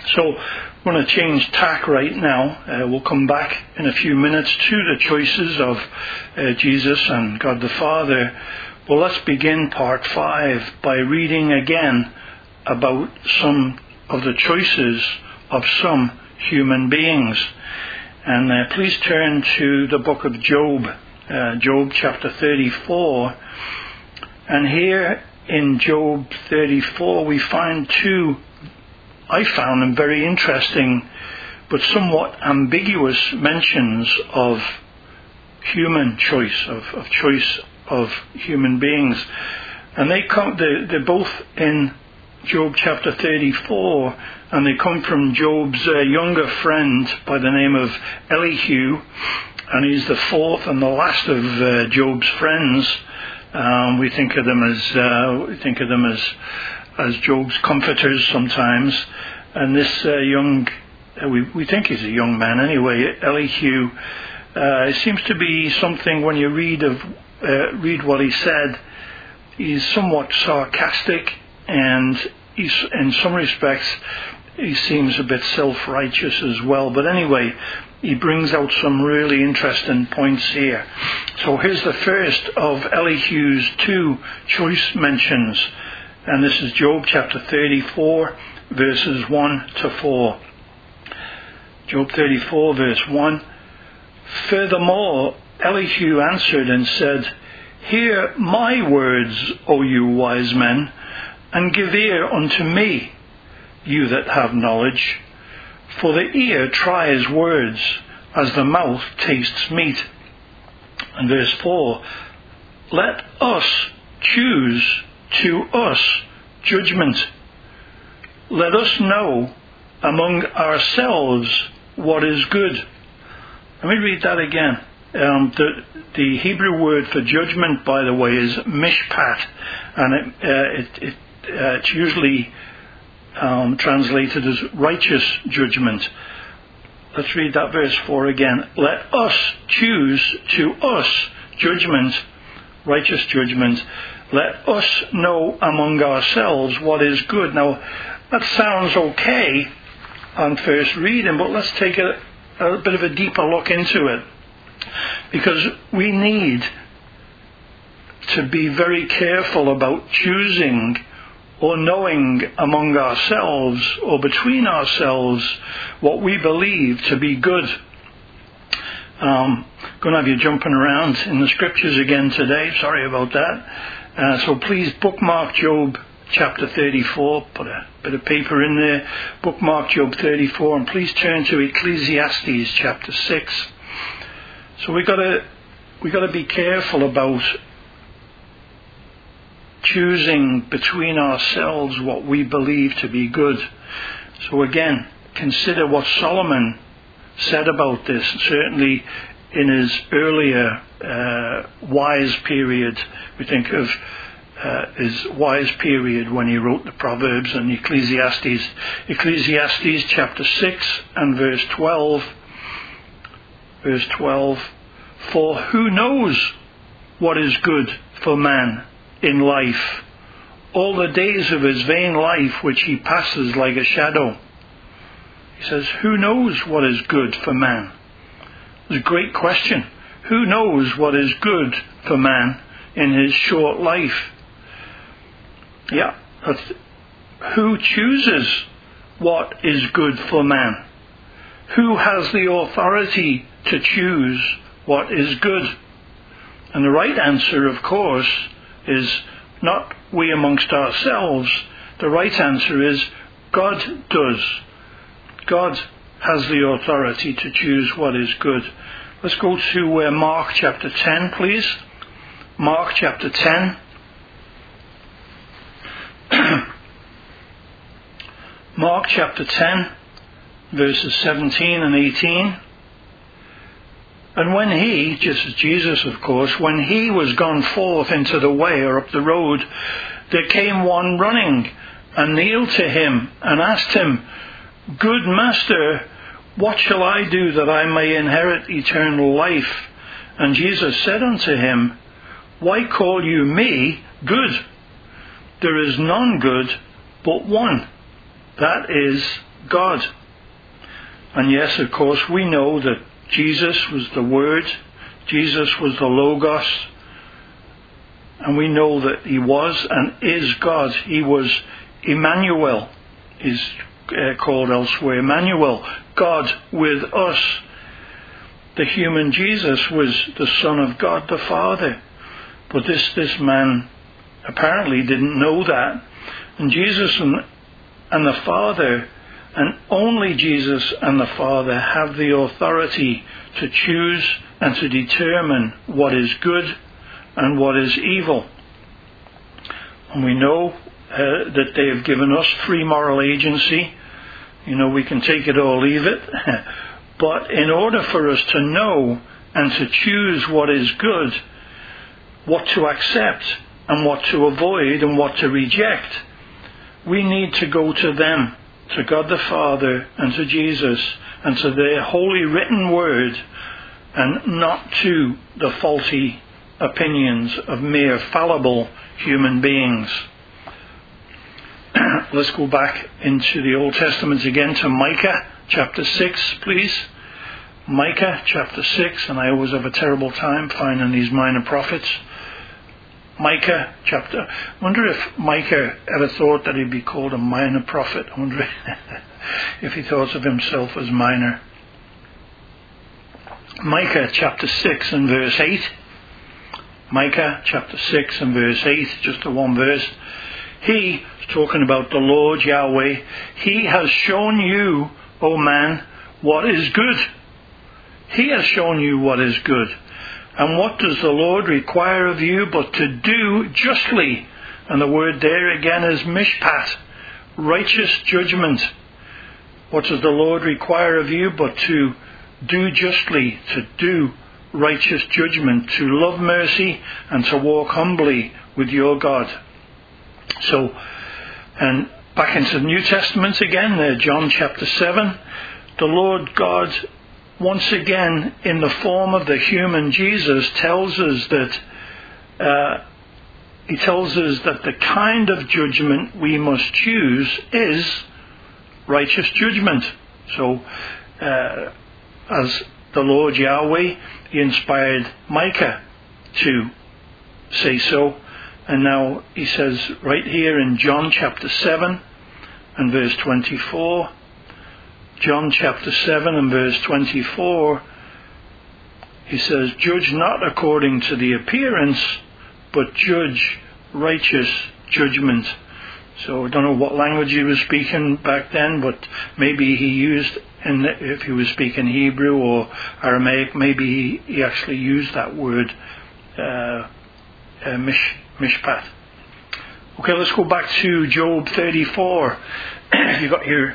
So we're going to change tack right now. We'll come back in a few minutes to the choices of Jesus and God the Father. Well, let's begin part 5 by reading again about some of the choices of some human beings. And please turn to the book of Job, Job chapter 34. And here in Job 34 we find I found them very interesting but somewhat ambiguous mentions of human choice, of choice of human beings. And they're both in Job chapter 34, and they come from Job's younger friend by the name of Elihu, and he's the fourth and the last of Job's friends. We think of them as Job's comforters sometimes. And this we think he's a young man anyway, Elihu. It seems to be something when you read what he said. He's somewhat sarcastic, and in some respects he seems a bit self-righteous as well. But anyway, he brings out some really interesting points here. So here's the first of Elihu's 2 choice mentions. And this is Job chapter 34, verses 1 to 4. Job 34, verse 1. Furthermore, Elihu answered and said, Hear my words, O you wise men, and give ear unto me, you that have knowledge. For the ear tries words, as the mouth tastes meat. And verse 4, Let us choose to us judgment. Let us know among ourselves what is good. Let me read that again. The Hebrew word for judgment, by the way, is mishpat, and it's usually translated as righteous judgment. Let's read that verse 4 again. Let us choose to us judgment, righteous judgment. Let us know among ourselves what is good. Now, that sounds okay on first reading, but let's take a bit of a deeper look into it. Because we need to be very careful about choosing or knowing among ourselves or between ourselves what we believe to be good. Going to have you jumping around in the scriptures again today. Sorry about that. So please bookmark Job chapter 34. Put a bit of paper in there. Bookmark Job 34, and please turn to Ecclesiastes chapter 6. So we got to be careful about choosing between ourselves what we believe to be good. So again, consider what Solomon said about this. Certainly in his earlier wise period, we think of his wise period when he wrote the Proverbs and Ecclesiastes. Ecclesiastes chapter 6 and verse 12. Verse 12, For who knows what is good for man in life, all the days of his vain life which he passes like a shadow? He says, who knows what is good for man? It's a great question. Who knows what is good for man in his short life? Yeah, who chooses what is good for man? Who has the authority to choose what is good? And the right answer, of course, is not we amongst ourselves. The right answer is God does. God has the authority to choose what is good. Let's go to Mark chapter 10, please. Mark chapter 10. Mark chapter 10. Verses 17 and 18. And when he, just as Jesus of course, when he was gone forth into the way or up the road, there came one running and kneeled to him and asked him, Good Master, what shall I do that I may inherit eternal life? And Jesus said unto him, Why call you me good? There is none good but one, that is God. And yes, of course, we know that Jesus was the Word, Jesus was the Logos, and we know that he was and is God. He was Emmanuel, is called elsewhere. Emmanuel, God with us. The human Jesus was the Son of God the Father. But this man apparently didn't know that. And Jesus and the Father, and only Jesus and the Father, have the authority to choose and to determine what is good and what is evil. And we know that they have given us free moral agency. We can take it or leave it. But in order for us to know and to choose what is good, what to accept and what to avoid and what to reject, we need to go to them, to God the Father and to Jesus and to their holy written word, and not to the faulty opinions of mere fallible human beings. Let's go back into the Old Testament again to Micah chapter 6, please. Micah chapter 6, and I always have a terrible time finding these minor prophets. Micah chapter... I wonder if Micah ever thought that he'd be called a minor prophet. I wonder if he thought of himself as minor. Micah chapter 6 and verse 8. Micah chapter 6 and verse 8, just the one verse. He, talking about the Lord Yahweh, he has shown you, O man, what is good. He has shown you what is good. And what does the Lord require of you but to do justly? And the word there again is mishpat, righteous judgment. What does the Lord require of you but to do justly, to do righteous judgment, to love mercy and to walk humbly with your God? So, and back into the New Testament again, there, John chapter 7, the Lord God, once again, in the form of the human Jesus, tells us that he tells us that the kind of judgment we must choose is righteous judgment. So, as the Lord Yahweh, he inspired Micah to say so. And now he says right here in John chapter 7 and verse 24, John chapter 7 and verse 24, he says, judge not according to the appearance, but judge righteous judgment. So I don't know what language he was speaking back then, but maybe he used, if he was speaking Hebrew or Aramaic, maybe he actually used that word, mishpat. Okay, let's go back to Job 34. You've got your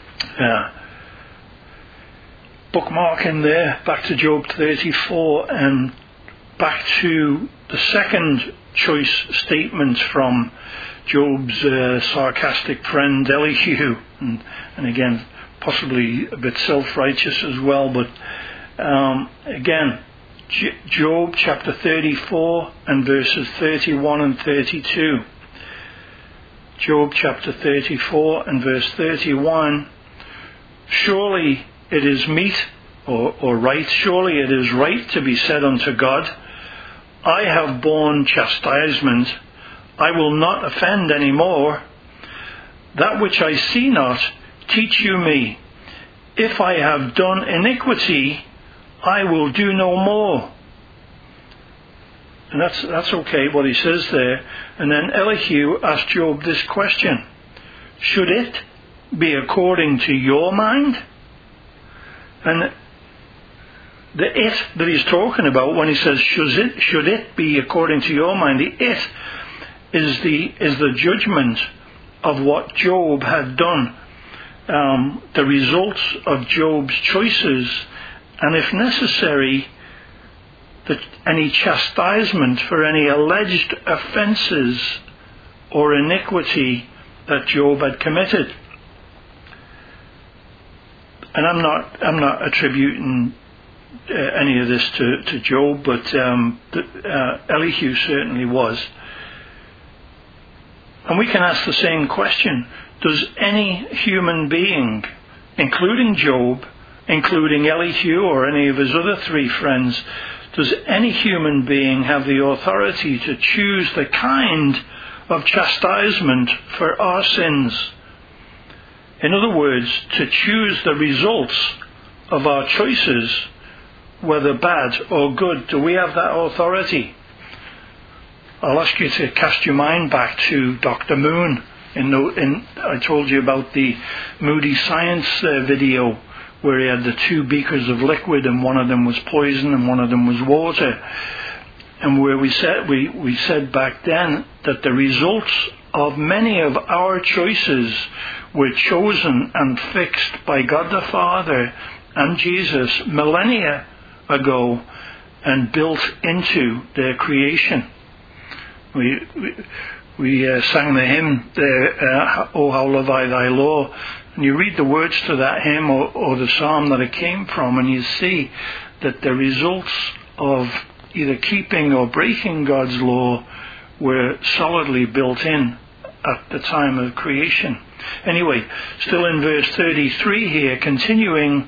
bookmark in there, back to Job 34, and back to the second choice statement from Job's sarcastic friend Elihu, and again, possibly a bit self-righteous as well, but again, Job chapter 34 and verses 31 and 32. Job chapter 34 and verse 31. Surely it is meet or right, surely it is right to be said unto God, I have borne chastisement, I will not offend any more. That which I see not, teach you me. If I have done iniquity, I will do no more. And that's okay, what he says there. And then Elihu asked Job this question: should it be according to your mind? And the it that he's talking about when he says should it be according to your mind, the it is the judgment of what Job had done, the results of Job's choices, and if necessary, any chastisement for any alleged offences or iniquity that Job had committed. And I'm not attributing any of this to Job, but Elihu certainly was. And we can ask the same question: does any human being including Job, including Elihu or any of his other three friends, does any human being have the authority to choose the kind of chastisement for our sins? In other words, to choose the results of our choices, whether bad or good. Do we have that authority? I'll ask you to cast your mind back to Dr. Moon. I told you about the Moody Science video where he had the two beakers of liquid, and one of them was poison and one of them was water. And where we said back then that the results of many of our choices were chosen and fixed by God the Father and Jesus millennia ago and built into their creation. We sang the hymn there, "Oh, how love I thy law." And you read the words to that hymn or the psalm that it came from, and you see that the results of either keeping or breaking God's law were solidly built in at the time of creation. Anyway, still in verse 33 here, continuing,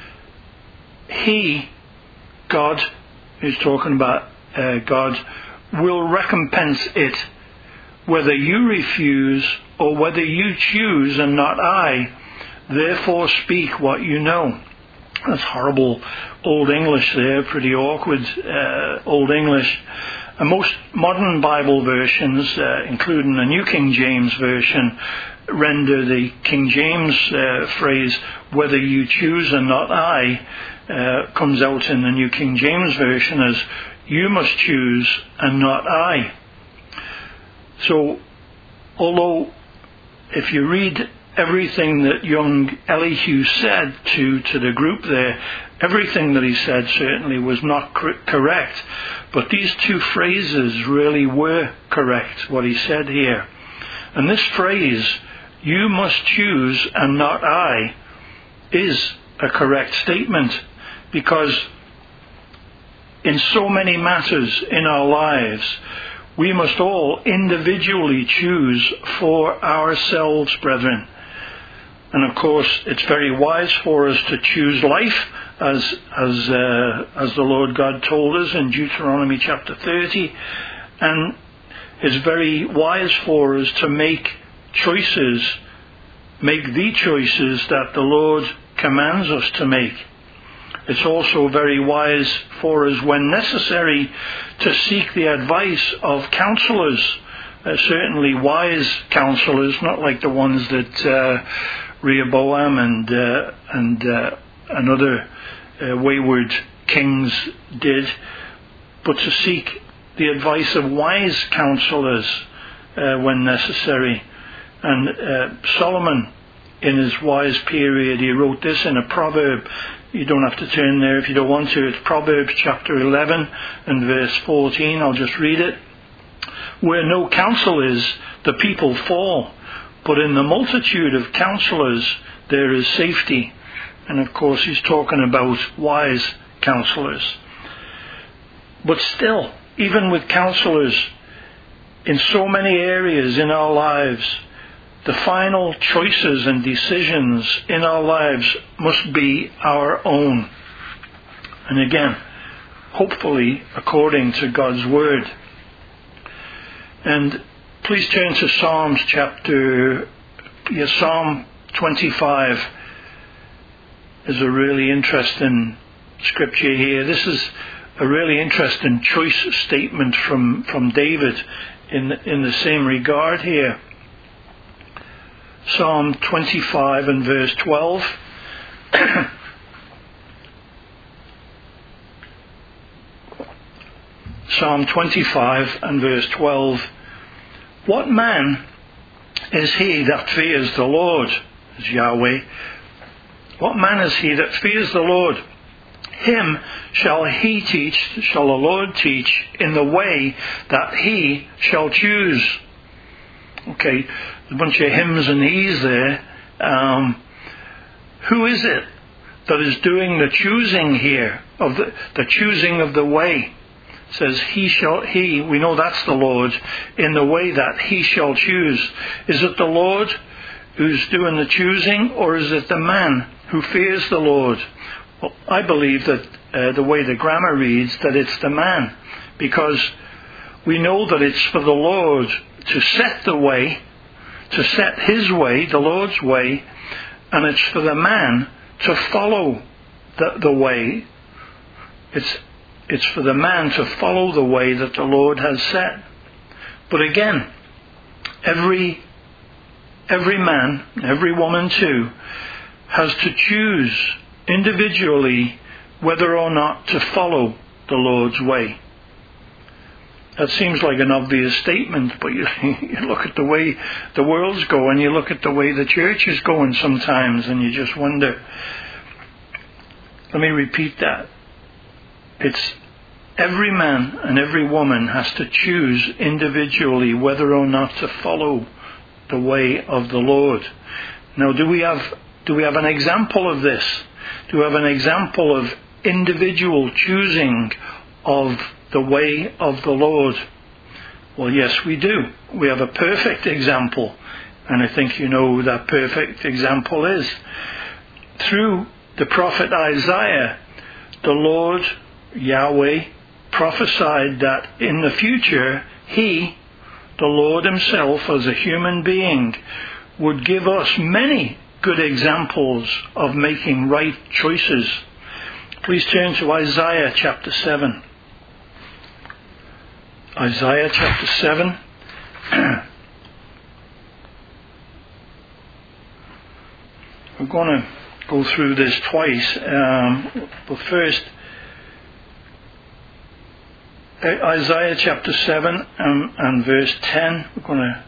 He, God, is talking about God, will recompense it, whether you refuse or whether you choose and not I. Therefore speak what you know. That's horrible Old English there, pretty awkward Old English. And most modern Bible versions, including the New King James Version, render the King James phrase, whether you choose and not I, comes out in the New King James Version as, you must choose and not I. So, although if you read everything that young Elihu said to the group there, everything that he said certainly was not correct, but these two phrases really were correct, what he said here. And this phrase, you must choose and not I, is a correct statement, because in so many matters in our lives, we must all individually choose for ourselves, brethren. And of course, it's very wise for us to choose life, as the Lord God told us in Deuteronomy chapter 30. And it's very wise for us to make the choices that the Lord commands us to make. It's also very wise for us, when necessary, to seek the advice of counselors, certainly wise counselors, not like the ones that Rehoboam and other wayward kings did, but to seek the advice of wise counselors when necessary. And Solomon, in his wise period, he wrote this in a proverb. You don't have to turn there if you don't want to. It's Proverbs chapter 11 and verse 14. I'll just read it. Where no counsel is, the people fall, but in the multitude of counselors there is safety. And of course he's talking about wise counselors. But still, even with counselors, in so many areas in our lives, the final choices and decisions in our lives must be our own. And again, hopefully according to God's Word. And please turn to Psalm 25 is a really interesting scripture here. This is a really interesting choice statement from David in the same regard here. Psalm 25 and verse 12. Psalm 25 and verse 12. What man is he that fears the Lord? Is Yahweh. What man is he that fears the Lord? Him shall the Lord teach in the way that he shall choose. Okay, a bunch of hymns and he's there. Who is it that is doing the choosing here, of the choosing of the way? It says we know that's the Lord, in the way that he shall choose. Is it the Lord who's doing the choosing, or is it the man who fears the Lord? Well, I believe that the way the grammar reads, that it's the man, because we know that it's for the Lord to set the way, to set his way, the Lord's way, and it's for the man to follow the way. It's for the man to follow the way that the Lord has set. But again, every man, every woman too, has to choose individually whether or not to follow the Lord's way. That seems like an obvious statement, but you look at the way the world's going, you look at the way the church is going sometimes, and you just wonder. Let me repeat that. It's every man and every woman has to choose individually whether or not to follow the way of the Lord. Now, do we have an example of this? Do we have an example of individual choosing of the way of the Lord? Well, yes, we do. We have a perfect example, and I think you know who that perfect example is. Through the prophet Isaiah, the Lord, Yahweh, prophesied that in the future, he, the Lord himself, as a human being, would give us many good examples of making right choices. Please turn to Isaiah chapter 7. Isaiah chapter 7. We're going to go through this twice. But first, Isaiah chapter 7 and verse 10. We're going to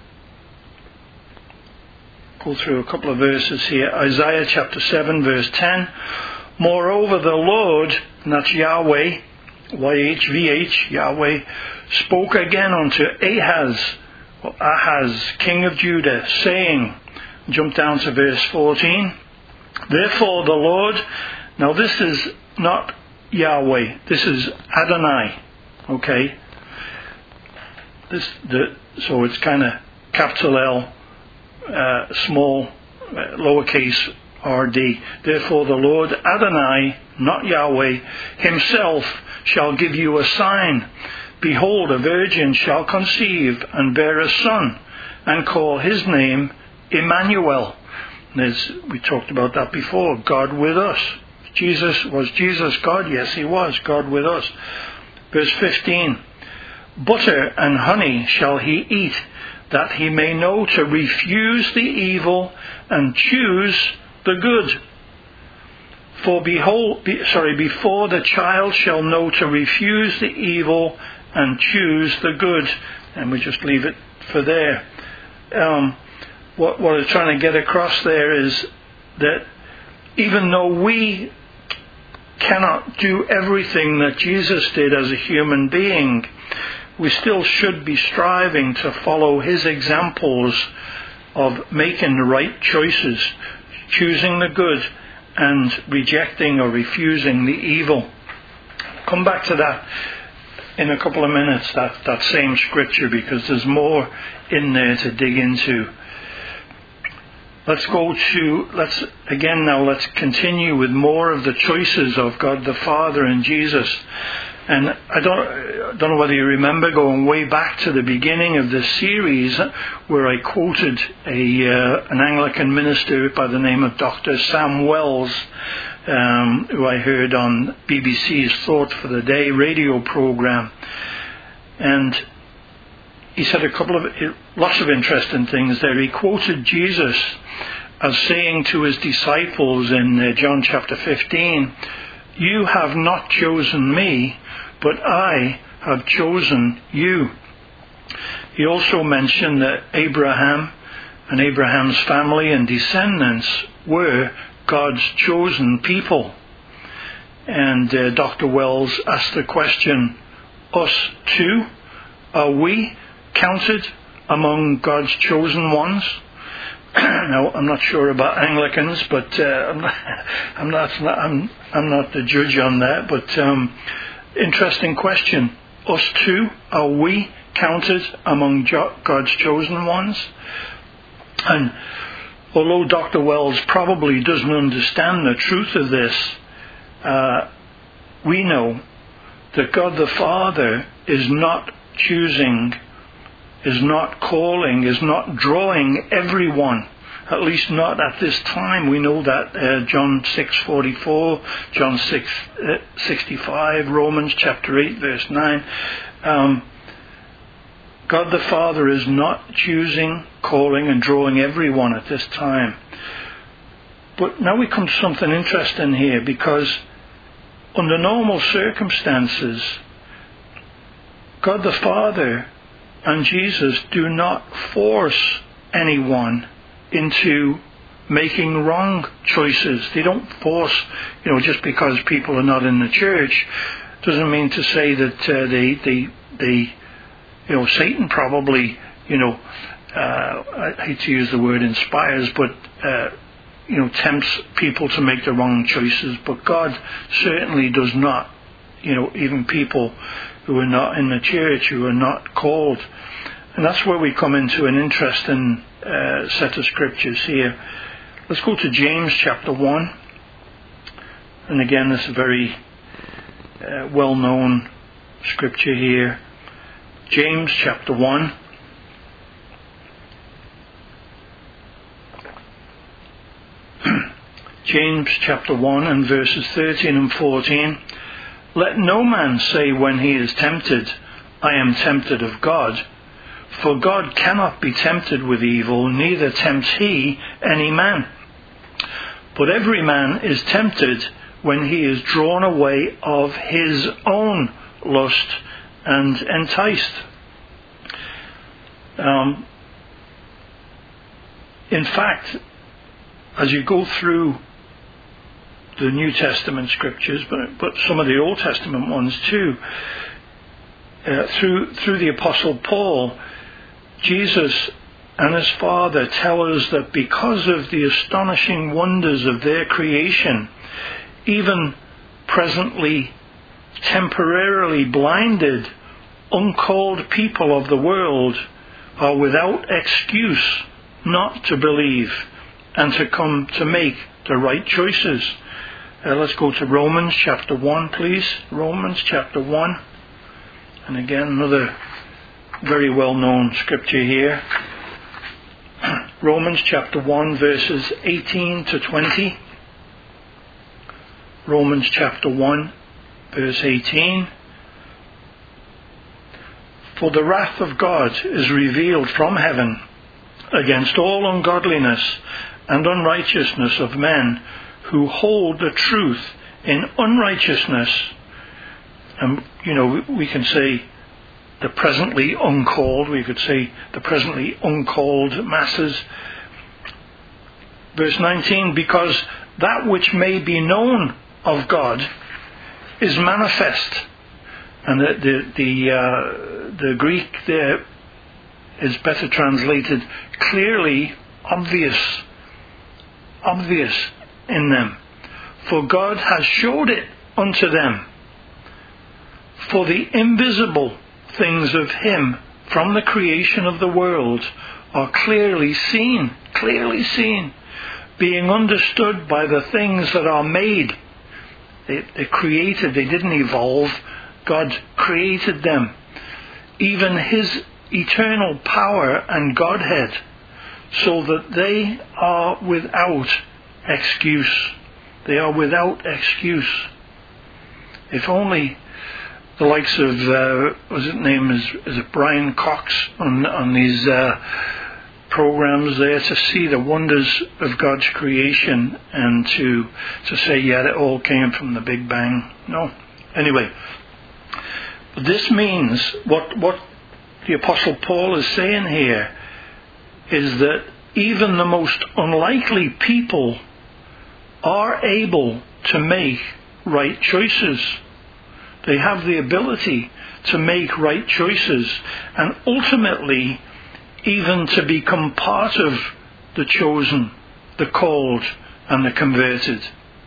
go through a couple of verses here. Isaiah chapter 7 verse 10. Moreover, the Lord, and that's Yahweh, YHVH, Yahweh, spoke again unto Ahaz, king of Judah, saying, jump down to verse 14. Therefore the Lord, now this is not Yahweh, this is Adonai, okay? So it's kind of capital L, small, lowercase RD. Therefore the Lord Adonai, not Yahweh, himself shall give you a sign. Behold, a virgin shall conceive and bear a son, and call his name Emmanuel. We talked about that before. God with us. Was Jesus God? Yes, he was. God with us. Verse 15. Butter and honey shall he eat, that he may know to refuse the evil and choose the good. For before the child shall know to refuse the evil and choose the good. And we just leave it for there. What I'm trying to get across there is that even though we cannot do everything that Jesus did as a human being, we still should be striving to follow his examples of making the right choices, choosing the good and rejecting or refusing the evil. Come back to that in a couple of minutes, that same scripture, because there's more in there to dig into. Let's continue with more of the choices of God the Father and Jesus. And I don't know whether you remember going way back to the beginning of this series where I quoted an Anglican minister by the name of Dr. Sam Wells, who I heard on BBC's Thought for the Day radio program. And he said lots of interesting things there. He quoted Jesus as saying to his disciples in John chapter 15, "You have not chosen me, but I have chosen you." He also mentioned that Abraham and Abraham's family and descendants were God's chosen people. And Dr. Wells asked the question, us too? Are we counted among God's chosen ones? Now, I'm not sure about Anglicans, but I'm not the judge on that. But interesting question. Us too? Are we counted among God's chosen ones? And although Dr. Wells probably doesn't understand the truth of this, we know that God the Father is not choosing, is not calling, is not drawing everyone. At least not at this time. We know that John 6:44, John 6:65, Romans chapter 8 verse 9. God the Father is not choosing, calling and drawing everyone at this time. But now we come to something interesting here, because under normal circumstances, God the Father and Jesus do not force anyone into making wrong choices. They don't force, just because people are not in the church, doesn't mean to say that they Satan probably, I hate to use the word inspires, but tempts people to make the wrong choices. But God certainly does not, even people who are not in the church, who are not called. And that's where we come into an interesting set of scriptures here. Let's go to James chapter 1. And again, this is a very well-known scripture here. James chapter 1. James chapter 1 and verses 13 and 14. Let no man say when he is tempted, I am tempted of God. For God cannot be tempted with evil, neither tempts he any man. But every man is tempted when he is drawn away of his own lust and enticed. In fact, as you go through the New Testament scriptures, but some of the Old Testament ones too, through the Apostle Paul, Jesus and his Father tell us that because of the astonishing wonders of their creation, even presently temporarily blinded, uncalled people of the world are without excuse not to believe and to come to make the right choices. Let's go to Romans chapter 1, please. Romans chapter 1. And again, another very well-known scripture here. Romans chapter 1, verses 18 to 20. Romans chapter 1, verse 18. For the wrath of God is revealed from heaven against all ungodliness and unrighteousness of men who hold the truth in unrighteousness. And, we can say the presently uncalled, we could say the presently uncalled masses. Verse 19, because that which may be known of God is manifest. And the Greek there is better translated clearly obvious in them. For God has showed it unto them. For the invisible things of him from the creation of the world are clearly seen, being understood by the things that are made. They're created, they didn't evolve. God created them. Even his eternal power and Godhead, so that they are without excuse. They are without excuse. If only the likes of, is it Brian Cox on these programs there, to see the wonders of God's creation and to say, yeah, it all came from the Big Bang. No. Anyway, this means what the Apostle Paul is saying here is that even the most unlikely people are able to make right choices. They have the ability to make right choices and ultimately even to become part of the chosen, the called and the converted.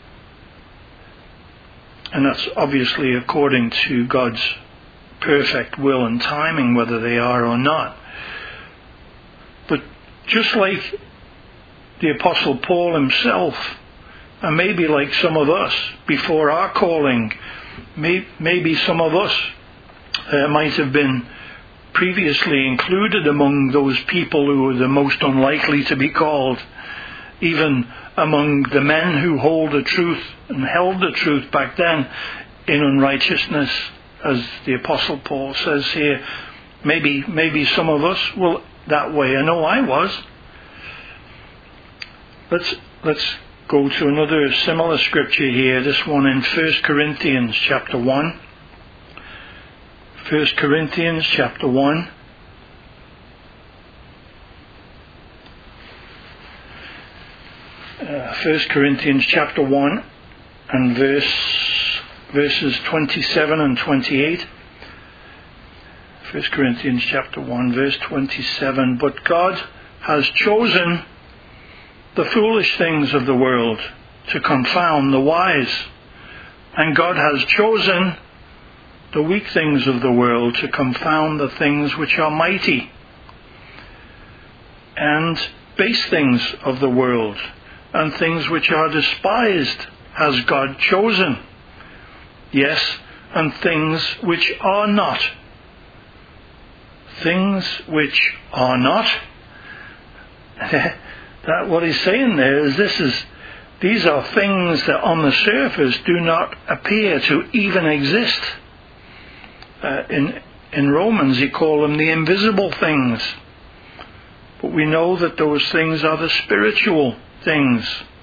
And that's obviously according to God's perfect will and timing, whether they are or not. But just like the Apostle Paul himself, and maybe like some of us before our calling, maybe some of us might have been previously included among those people who were the most unlikely to be called, even among the men who hold the truth and held the truth back then in unrighteousness, as the Apostle Paul says here. Maybe some of us were that way. I know I was. Let's go to another similar scripture here, this one in 1 Corinthians chapter 1. 1 Corinthians chapter 1. First Corinthians chapter 1 and verses 27 and 28. 1 Corinthians chapter 1 verse 27. But God has chosen the foolish things of the world to confound the wise, and God has chosen the weak things of the world to confound the things which are mighty, and base things of the world, and things which are despised has God chosen, yes, and things which are not. Things which are not. That what he's saying there is these are things that on the surface do not appear to even exist. In Romans he called them the invisible things. But we know that those things are the spiritual things.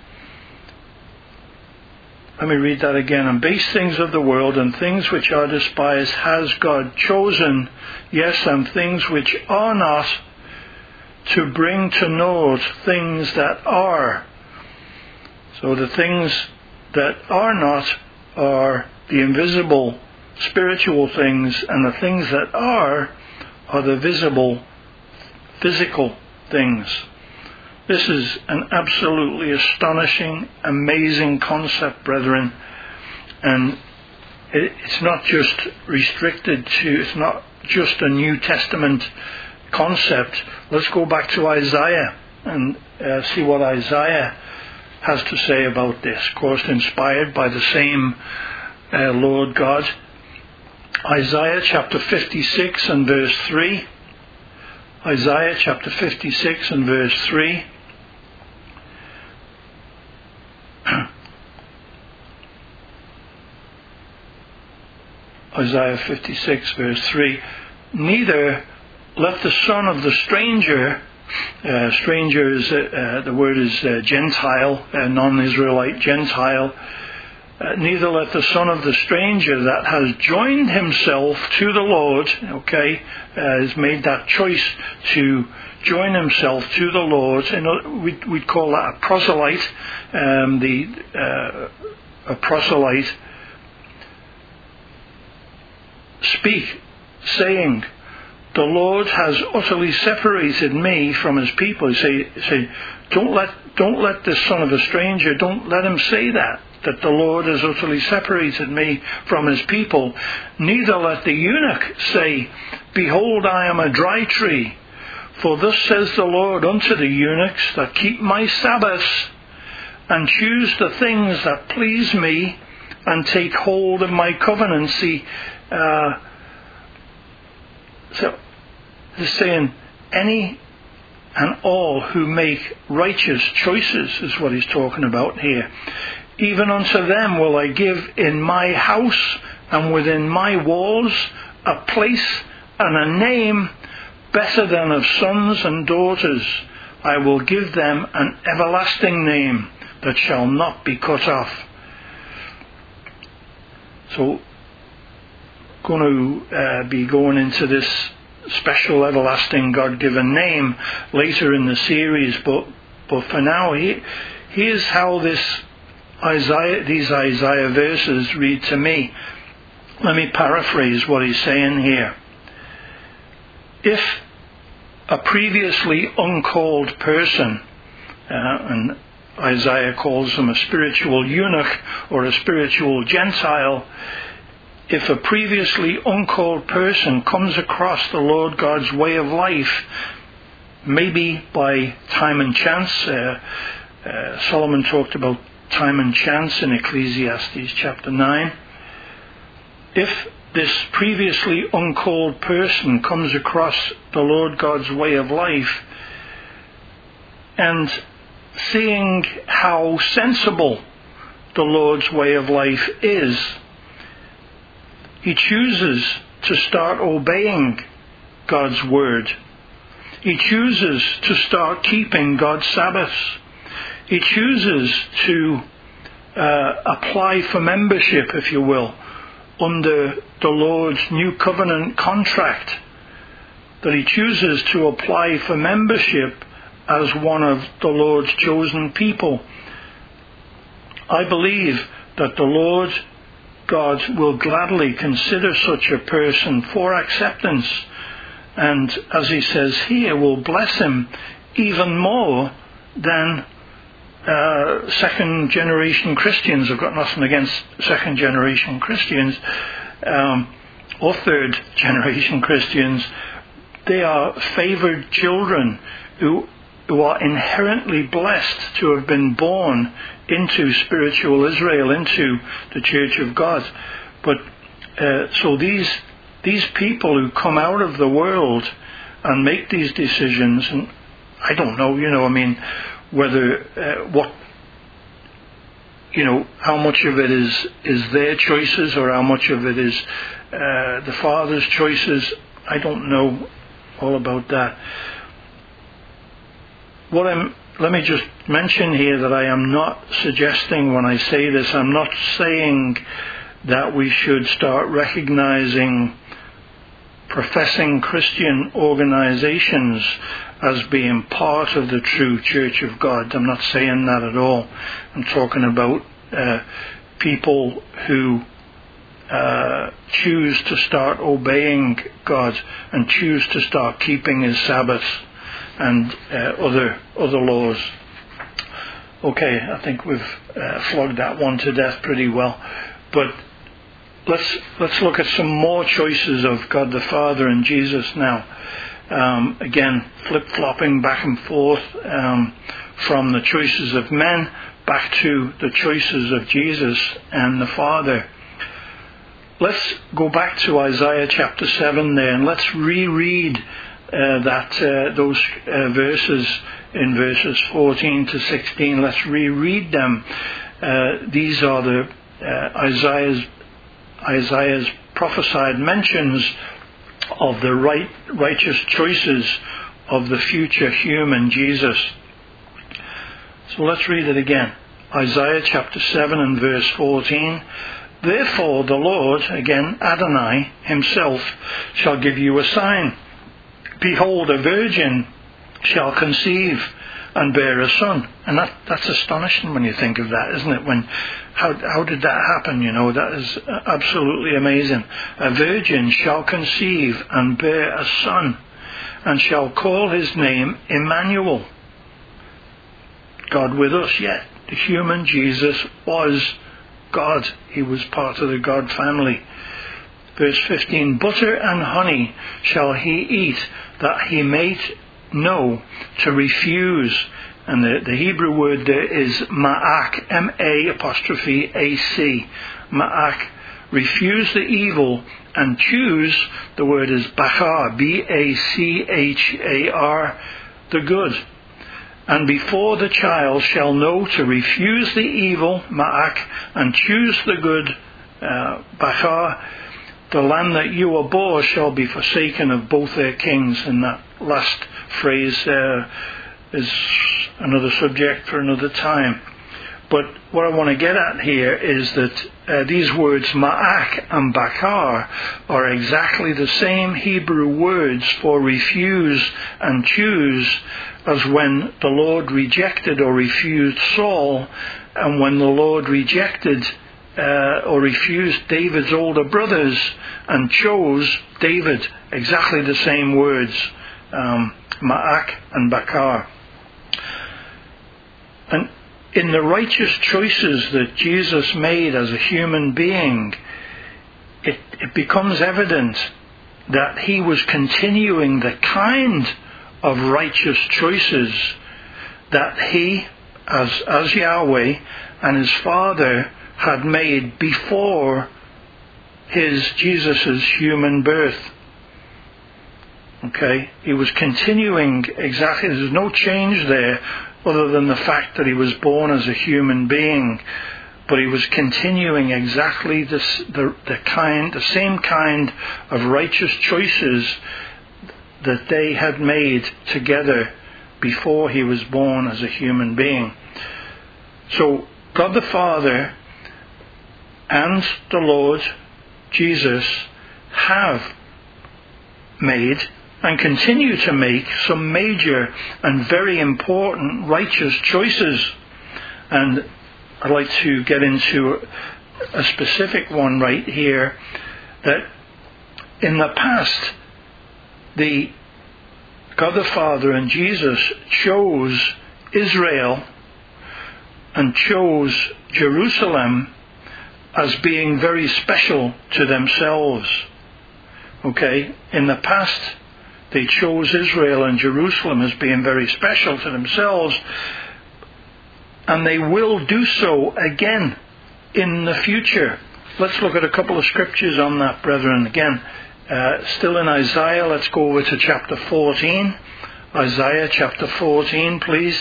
Let me read that again. And base things of the world and things which are despised has God chosen, yes, and things which are not, to bring to naught things that are. So the things that are not are the invisible spiritual things, and the things that are the visible physical things. This is an absolutely astonishing, amazing concept, brethren. And it's not just restricted to, it's not just a New Testament concept. Let's go back to Isaiah and see what Isaiah has to say about this. Of course, inspired by the same Lord God. Isaiah chapter 56 and verse 3. Isaiah chapter 56 and verse 3. Isaiah 56 verse 3. Neither let the son of the stranger, stranger is, the word is Gentile, non-Israelite Gentile, neither let the son of the stranger that has joined himself to the Lord, has made that choice to join himself to the Lord, and we'd call that a proselyte, a proselyte, speak, saying, the Lord has utterly separated me from his people. Say, don't let this son of a stranger, don't let him say that the Lord has utterly separated me from his people. Neither let the eunuch say, behold, I am a dry tree. For thus says the Lord unto the eunuchs that keep my Sabbaths, and choose the things that please me, and take hold of my covenant. See, so he's saying any and all who make righteous choices is what he's talking about here. Even unto them will I give in my house and within my walls a place and a name better than of sons and daughters. I will give them an everlasting name that shall not be cut off. So, going to be going into this special everlasting God-given name later in the series, but for now, here's how these Isaiah verses read to me. Let me paraphrase what he's saying here. If a previously uncalled person, and Isaiah calls them a spiritual eunuch or a spiritual Gentile, if a previously uncalled person comes across the Lord God's way of life, maybe by time and chance. Solomon talked about time and chance in Ecclesiastes chapter 9. If this previously uncalled person comes across the Lord God's way of life and seeing how sensible the Lord's way of life is, he chooses to start obeying God's word. He chooses to start keeping God's Sabbaths. He chooses to apply for membership, if you will, under the Lord's new covenant contract, that he chooses to apply for membership as one of the Lord's chosen people. I believe that the Lord God will gladly consider such a person for acceptance, and as he says here, will bless him even more than second generation Christians. I've got nothing against second generation Christians or third generation Christians. They are favoured children who are inherently blessed to have been born into spiritual Israel, into the Church of God. But so these people who come out of the world and make these decisions, and I don't know, whether how much of it is their choices or how much of it is the Father's choices. I don't know all about that. Let me just mention here that I am not suggesting when I say this, I'm not saying that we should start recognizing professing Christian organizations as being part of the true Church of God. I'm not saying that at all. I'm talking about people who choose to start obeying God and choose to start keeping His Sabbaths and other laws. Okay, I think we've flogged that one to death pretty well. But let's look at some more choices of God the Father and Jesus now. Again, flip-flopping back and forth from the choices of men back to the choices of Jesus and the Father. Let's go back to Isaiah chapter 7 there, and let's reread those verses in verses 14 to 16. Let's reread them. These are the Isaiah's prophesied mentions of the righteous choices of the future human Jesus. So let's read it again. Isaiah chapter 7 and verse 14. Therefore the Lord, again Adonai himself, shall give you a sign. Behold, a virgin shall conceive and bear a son. And that's astonishing when you think of that, isn't it? How did that happen? That is absolutely amazing. A virgin shall conceive and bear a son, and shall call his name Emmanuel. God with us, yet the human Jesus was God. He was part of the God family. Verse 15, butter and honey shall he eat, that he may know to refuse. And the Hebrew word there is ma'ak, M-A'-A-C, ma'ak. Refuse the evil and choose, the word is bachar, B-A-C-H-A-R, the good. And before the child shall know to refuse the evil, ma'ak, and choose the good, bachar, the land that you abhor shall be forsaken of both their kings. And that last phrase is another subject for another time. But what I want to get at here is that these words ma'ak and bakar are exactly the same Hebrew words for refuse and choose as when the Lord rejected or refused Saul, and when the Lord rejected or refused David's older brothers and chose David. Exactly the same words, ma'ak and bakar. And in the righteous choices that Jesus made as a human being, it becomes evident that he was continuing the kind of righteous choices that he, as Yahweh, and his Father had made before Jesus' human birth. Okay, he was continuing exactly, there's no change there other than the fact that he was born as a human being, but he was continuing exactly the same kind of righteous choices that they had made together before he was born as a human being. So God the Father and the Lord Jesus have made and continue to make some major and very important righteous choices. And I'd like to get into a specific one right here, that in the past, God the Father and Jesus chose Israel and chose Jerusalem as being very special to themselves. Okay, in the past, they chose Israel and Jerusalem as being very special to themselves, and they will do so again in the future. Let's look at a couple of scriptures on that, brethren. Again, still in Isaiah, let's go over to chapter 14. Isaiah chapter 14, please.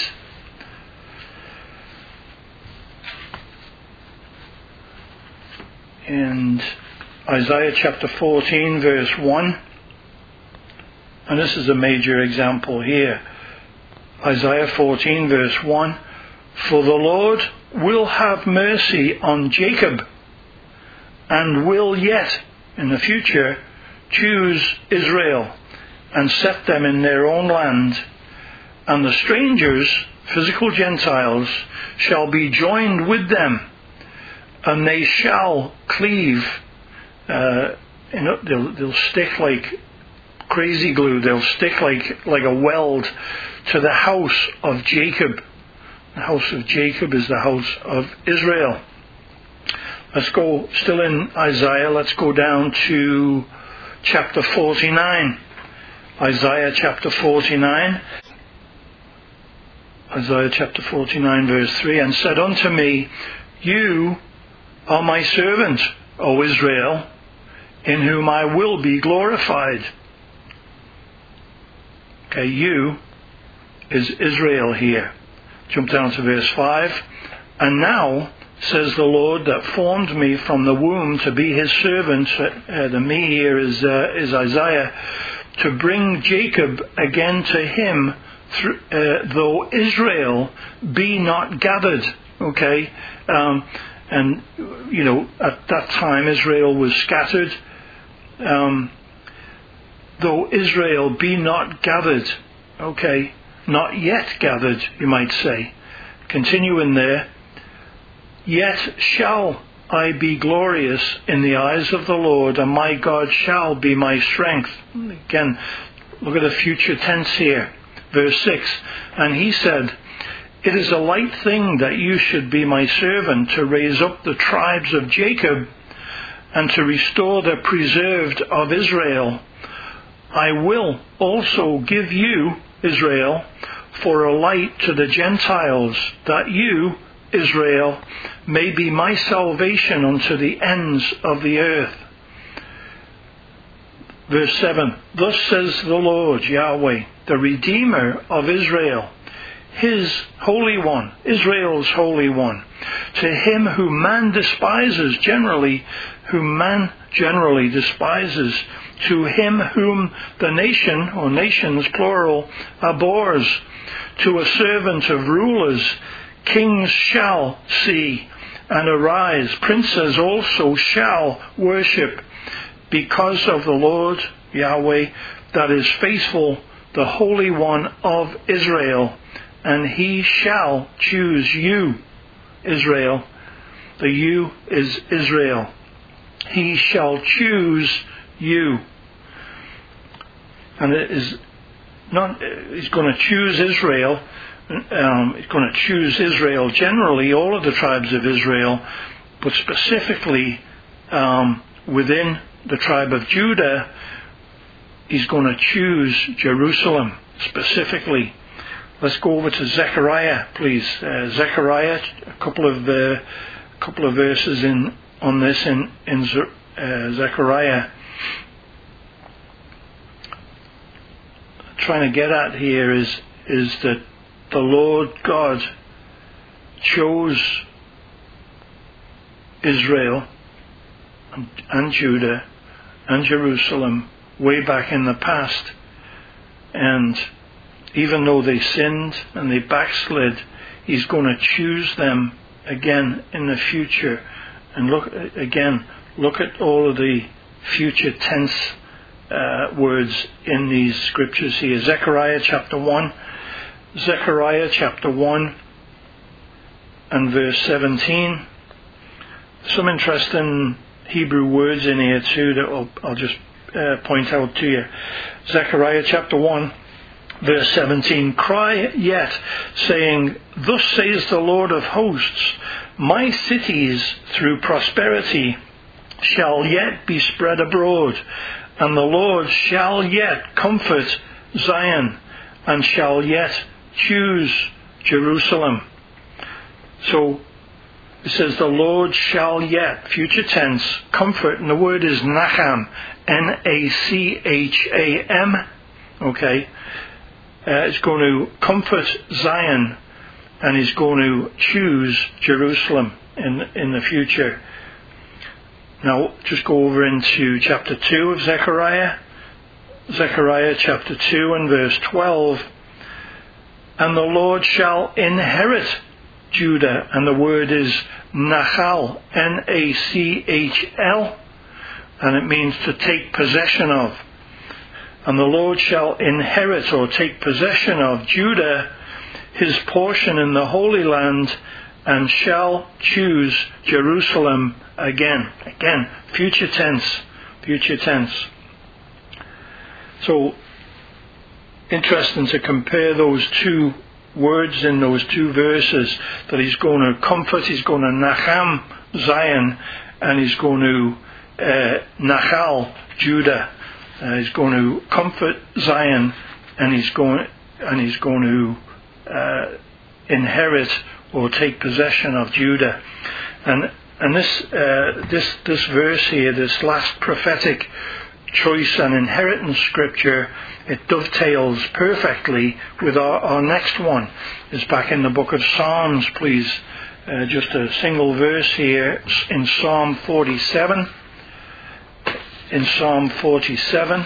And Isaiah chapter 14, verse 1. And this is a major example here. Isaiah 14, verse 1. For the Lord will have mercy on Jacob, and will yet, in the future, choose Israel, and set them in their own land. And the strangers, physical Gentiles, shall be joined with them, and they shall cleave. They'll stick like crazy glue. They'll stick like a weld to the house of Jacob. The house of Jacob is the house of Israel. Let's go, still in Isaiah, let's go down to chapter 49. Isaiah chapter 49. Isaiah chapter 49, verse 3. And said unto me, You are my servant, O Israel, in whom I will be glorified. Okay, you is Israel here. Jump down to verse 5. And now, says the Lord that formed me from the womb to be his servant, the me here is Isaiah, to bring Jacob again to him, though Israel be not gathered. Okay, and you know, at that time Israel was scattered. Though Israel be not gathered, okay, not yet gathered, you might say. Continue in there. Yet shall I be glorious in the eyes of the Lord, and my God shall be my strength. Again, look at the future tense here. Verse 6. And he said, It is a light thing that you should be my servant, to raise up the tribes of Jacob, and to restore the preserved of Israel. I will also give you, Israel, for a light to the Gentiles, that you, Israel, may be my salvation unto the ends of the earth. Verse 7. Thus says the Lord, Yahweh, the Redeemer of Israel, his Holy One, Israel's Holy One, to him whom man despises generally, whom man generally despises, to him whom the nation, or nations plural, abhors, to a servant of rulers, kings shall see and arise, princes also shall worship, because of the Lord Yahweh that is faithful, the Holy One of Israel, and he shall choose you, Israel. The you is Israel. He shall choose you. And it is not, he's going to choose Israel. He's going to choose Israel generally, all of the tribes of Israel, but specifically within the tribe of Judah, he's going to choose Jerusalem. specifically. Let's go over to Zechariah, please. Zechariah, a couple of verses on this in Zechariah. Trying to get at here is that the Lord God chose Israel and Judah and Jerusalem way back in the past, and even though they sinned and they backslid, He's going to choose them again in the future. And look at all of the future tense words in these scriptures here. Zechariah chapter 1 and verse 17. Some interesting Hebrew words in here too that I'll just point out to you. Zechariah chapter 1 verse 17. Cry yet, saying, Thus says the Lord of hosts, my cities through prosperity shall yet be spread abroad, and the Lord shall yet comfort Zion, and shall yet choose Jerusalem. So it says the Lord shall yet, future tense, comfort, and the word is Nacham, N-A-C-H-A-M. Okay, it's going to comfort Zion, and He's going to choose Jerusalem in the future. Now, just go over into chapter 2 of Zechariah. Zechariah chapter 2 and verse 12. And the Lord shall inherit Judah, and the word is Nachal, N-A-C-H-L, and it means to take possession of. And the Lord shall inherit or take possession of Judah, His portion in the Holy Land, and shall choose Jerusalem again. Again, future tense. So, interesting to compare those two words in those two verses, that He's going to comfort, He's going to Nacham Zion, and He's going to Nachal Judah. He's going to comfort Zion, and He's going to inherit or take possession of Judah. And this verse here, this last prophetic choice and inheritance scripture, it dovetails perfectly with our next one. It's back in the book of Psalms, please. Just a single verse here in Psalm 47. In Psalm 47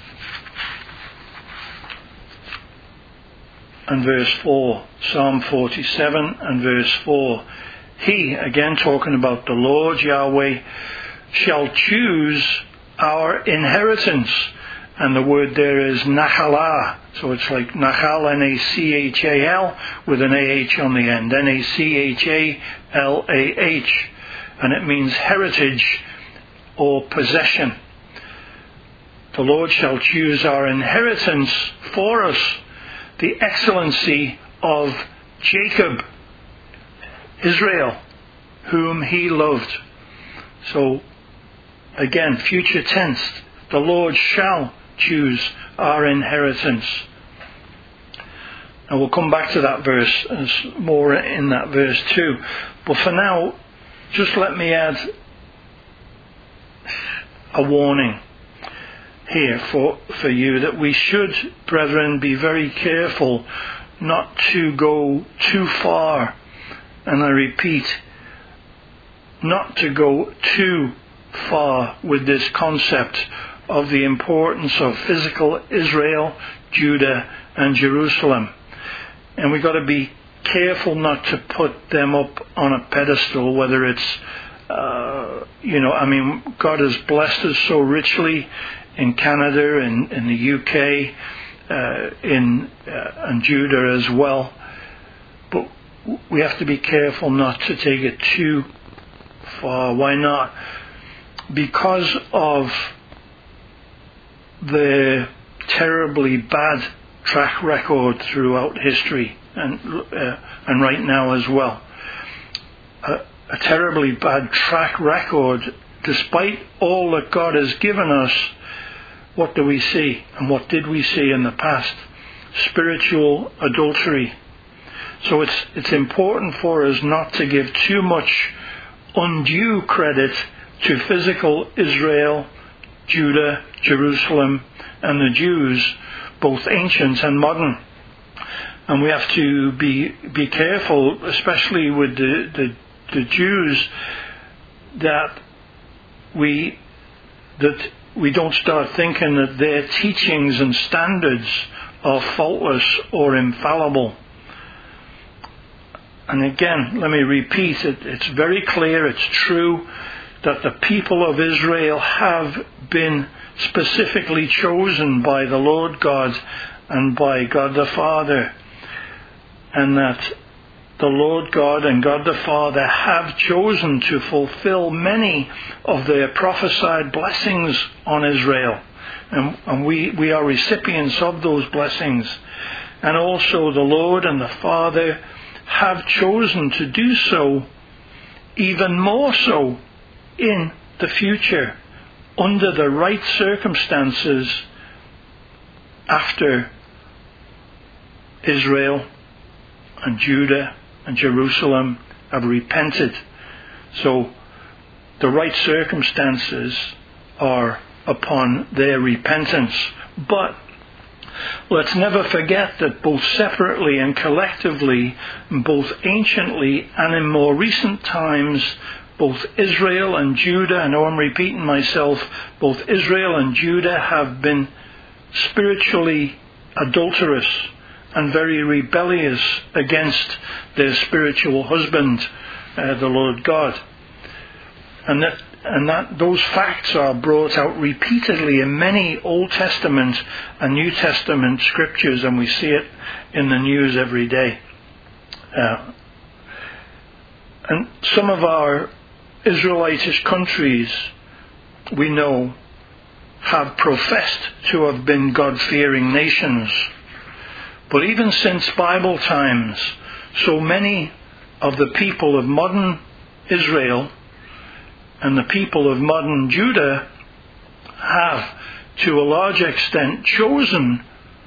and verse 4. Psalm 47 and verse 4. He, again talking about the Lord Yahweh, shall choose our inheritance. And the word there is Nachalah. So it's like Nachal, N-A-C-H-A-L, with an A-H on the end. N-A-C-H-A-L-A-H. And it means heritage or possession. The Lord shall choose our inheritance for us, the excellency of Jacob, Israel, whom He loved. So, again, future tense, the Lord shall choose our inheritance. And we'll come back to that verse. There's more in that verse too. But for now, just let me add a warning here for you, that we should, brethren, be very careful not to go too far. And I repeat, not to go too far with this concept of the importance of physical Israel, Judah, and Jerusalem. And we've got to be careful not to put them up on a pedestal, whether it's, God has blessed us so richly in Canada, in the UK, and Judah as well. But we have to be careful not to take it too far. Why not? Because of the terribly bad track record throughout history and right now as well. A terribly bad track record. Despite all that God has given us, what do we see? And what did we see in the past? spiritual adultery. So it's important for us not to give too much undue credit to physical Israel, Judah, Jerusalem, and the Jews, both ancient and modern. And we have to be careful, especially with the Jews, that we don't start thinking that their teachings and standards are faultless or infallible. And again, let me repeat it. It's very clear, it's true, that the people of Israel have been specifically chosen by the Lord God and by God the Father, and that the Lord God and God the Father have chosen to fulfill many of their prophesied blessings on Israel. And we are recipients of those blessings. And also the Lord and the Father have chosen to do so even more so in the future, under the right circumstances, after Israel and Judah and Jerusalem have repented. So the right circumstances are upon their repentance. But let's never forget that both separately and collectively, both anciently and in more recent times, both Israel and Judah, I know I'm repeating myself, both Israel and Judah have been spiritually adulterous and very rebellious against their spiritual husband, the Lord God. And that those facts are brought out repeatedly in many Old Testament and New Testament scriptures, and we see it in the news every day. And some of our Israelitish countries, we know, have professed to have been God-fearing nations. But even since Bible times, so many of the people of modern Israel and the people of modern Judah have, to a large extent, chosen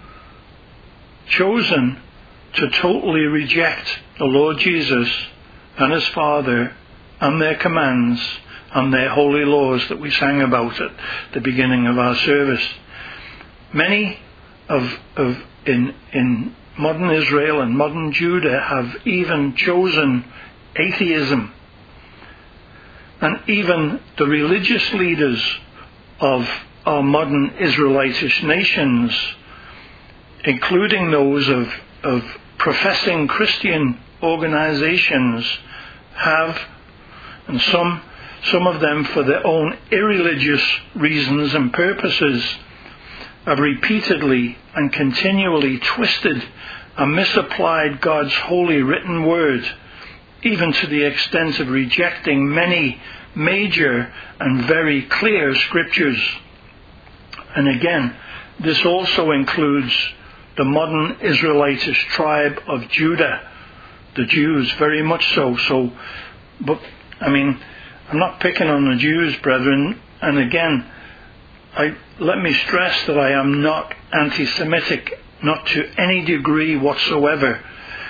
to totally reject the Lord Jesus and His Father and their commands and their holy laws that we sang about at the beginning of our service. Many in modern Israel and modern Judah have even chosen atheism. And even the religious leaders of our modern Israelitish nations, including those of professing Christian organizations, have, and some of them for their own irreligious reasons and purposes, have repeatedly and continually twisted and misapplied God's holy written word, even to the extent of rejecting many major and very clear scriptures. And again, this also includes the modern Israelitish tribe of Judah, the Jews, very much so. But, I'm not picking on the Jews, brethren, and again, let me stress that I am not anti-Semitic, not to any degree whatsoever.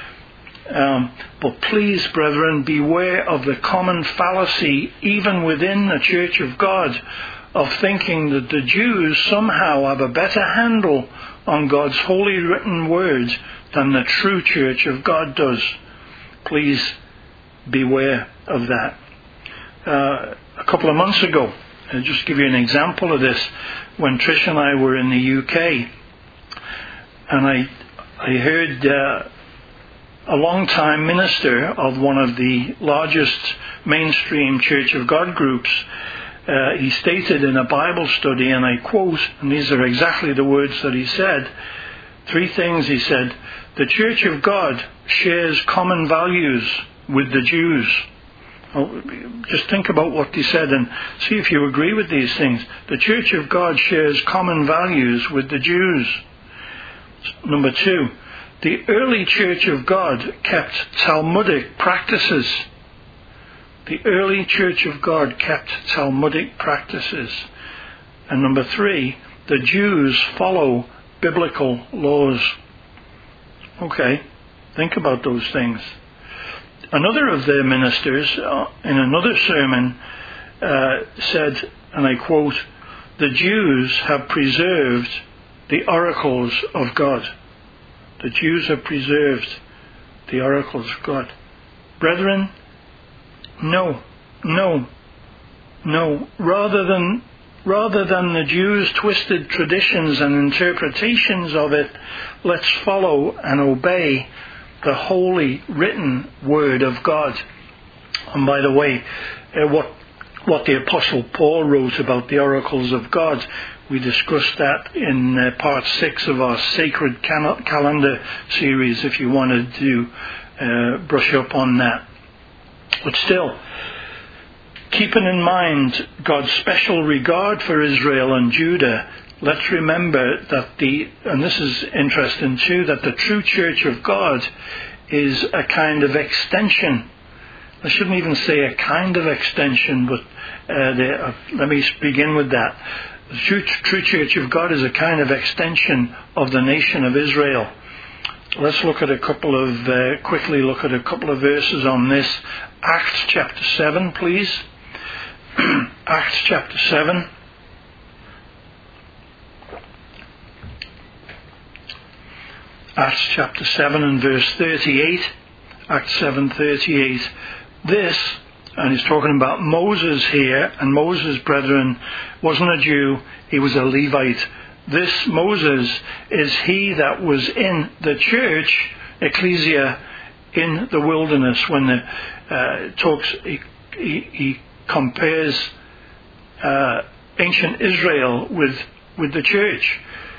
But please, brethren, beware of the common fallacy, even within the Church of God, of thinking that the Jews somehow have a better handle on God's holy written word than the true Church of God does. Please beware of that. A couple of months ago, I'll just give you an example of this, when Trish and I were in the UK, and I heard a long-time minister of one of the largest mainstream Church of God groups, he stated in a Bible study, and I quote, and these are exactly the words that he said, 3 things he said: the Church of God shares common values with the Jews. Just think about what he said and see if you agree with these things. The Church of God shares common values with the Jews. Number 2, the early Church of God kept Talmudic practices. The early Church of God kept Talmudic practices. And number 3, the Jews follow biblical laws. Okay, think about those things. Another of their ministers, in another sermon, said, and I quote, "The Jews have preserved the oracles of God." The Jews have preserved the oracles of God. Brethren, no. Rather than the Jews' twisted traditions and interpretations of it, let's follow and obey the holy written word of God. And by the way, what the Apostle Paul wrote about the oracles of God, we discussed that in part 6 of our Sacred Calendar series, if you wanted to brush up on that. But still, keeping in mind God's special regard for Israel and Judah, let's remember that and this is interesting too, that the true church of God is a kind of extension. I shouldn't even say a kind of extension, but let me begin with that. The true church of God is a kind of extension of the nation of Israel. Let's look at quickly look at a couple of verses on this. Acts chapter 7, please. Acts chapter 7. Acts chapter 7 and verse 38. Acts 7:38. This, and he's talking about Moses here, and Moses, brethren, wasn't a Jew, he was a Levite. This Moses is he that was in the church, ecclesia, in the wilderness, when he compares ancient Israel with the church.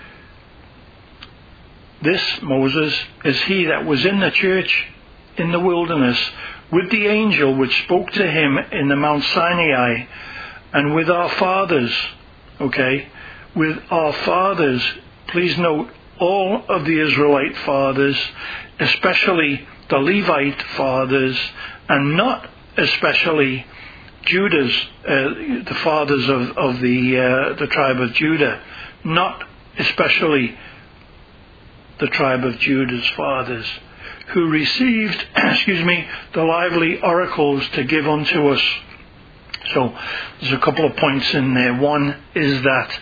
This Moses is he that was in the church in the wilderness with the angel which spoke to him in the Mount Sinai, and with our fathers. Okay, with our fathers. Please note, all of the Israelite fathers, especially the Levite fathers, and not especially Judah's, the fathers of the tribe of Judah, not especially the tribe of Judah's fathers, who received, the lively oracles to give unto us. So there's a couple of points in there. One is that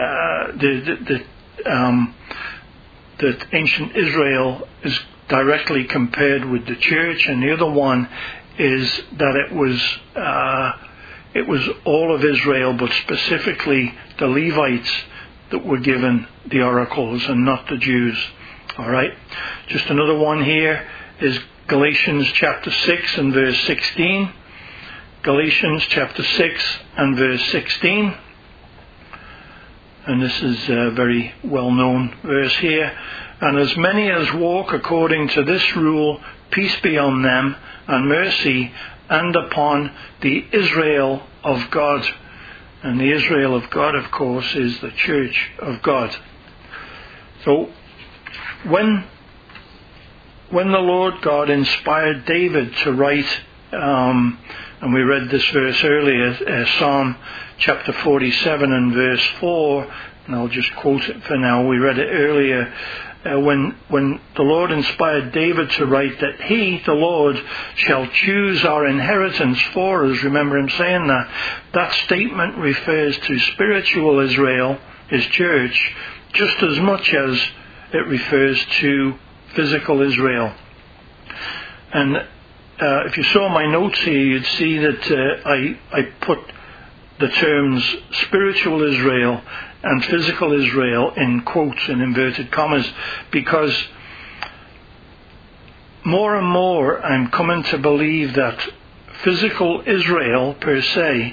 that ancient Israel is directly compared with the church, and the other one is that it was all of Israel, but specifically the Levites that were given the oracles and not the Jews. All right. Just another one here is Galatians chapter 6 and verse 16. Galatians chapter 6 and verse 16. And this is a very well-known verse here. And as many as walk according to this rule, peace be on them, and mercy, and upon the Israel of God. And the Israel of God, of course, is the church of God. So, when the Lord God inspired David to write, and we read this verse earlier, Psalm chapter 47 and verse 4, and I'll just quote it for now. We read it earlier. When the Lord inspired David to write that he, the Lord, shall choose our inheritance for us, remember him saying that, that statement refers to spiritual Israel, his church, just as much as it refers to physical Israel. And if you saw my notes here, you'd see that I put the terms spiritual Israel and physical Israel in quotes and inverted commas, because more and more I'm coming to believe that physical Israel per se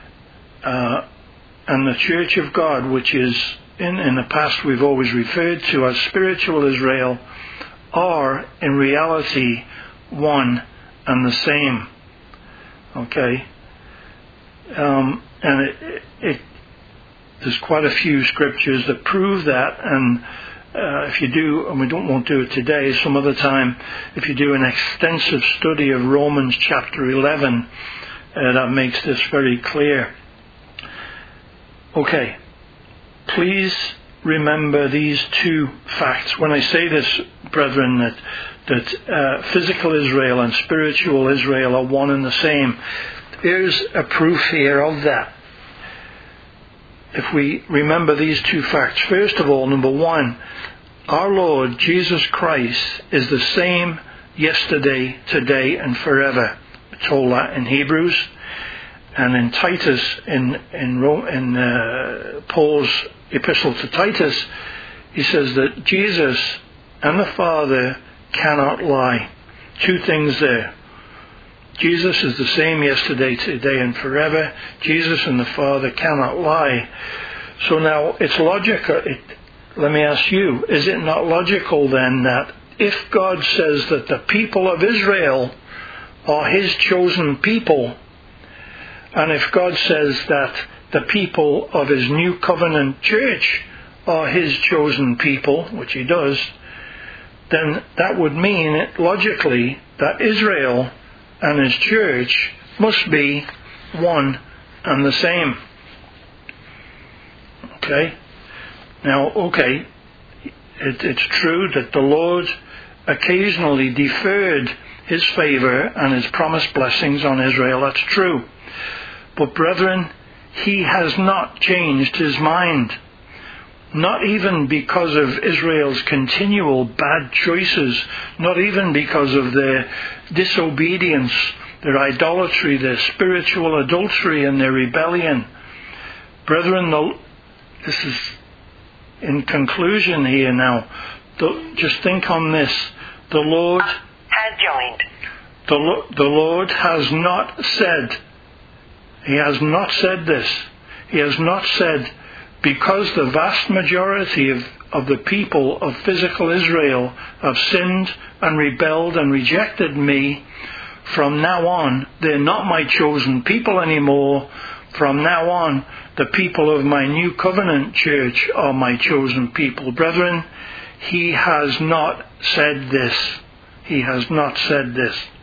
and the Church of God, which is in the past we've always referred to as spiritual Israel, are in reality one and the same. Okay? And there's quite a few scriptures that prove that, and if you do, and we won't do it today, some other time, if you do an extensive study of Romans chapter 11, that makes this very clear. Okay, please remember these two facts. When I say this, brethren, that physical Israel and spiritual Israel are one and the same, there's a proof here of that. If we remember these two facts, first of all, number one, our Lord Jesus Christ is the same yesterday, today, and forever. We're told that in Hebrews, and in Titus, in Paul's epistle to Titus, he says that Jesus and the Father cannot lie. Two things there. Jesus is the same yesterday, today, and forever. Jesus and the Father cannot lie. So now it's logical. Let me ask you, is it not logical then that if God says that the people of Israel are His chosen people, and if God says that the people of His new covenant church are His chosen people, which He does, then that would mean logically that Israel and His church must be one and the same. Okay? Now, it's true that the Lord occasionally deferred His favor and His promised blessings on Israel. That's true. But brethren, He has not changed His mind. Not even because of Israel's continual bad choices, not even because of their disobedience, their idolatry, their spiritual adultery, and their rebellion. Brethren, this is in conclusion here now. Just think on this. The Lord has joined. The Lord has not said, He has not said this. He has not said, because the vast majority of the people of physical Israel have sinned and rebelled and rejected me, from now on, they're not my chosen people anymore. From now on, the people of my new covenant church are my chosen people. Brethren, He has not said this. He has not said this.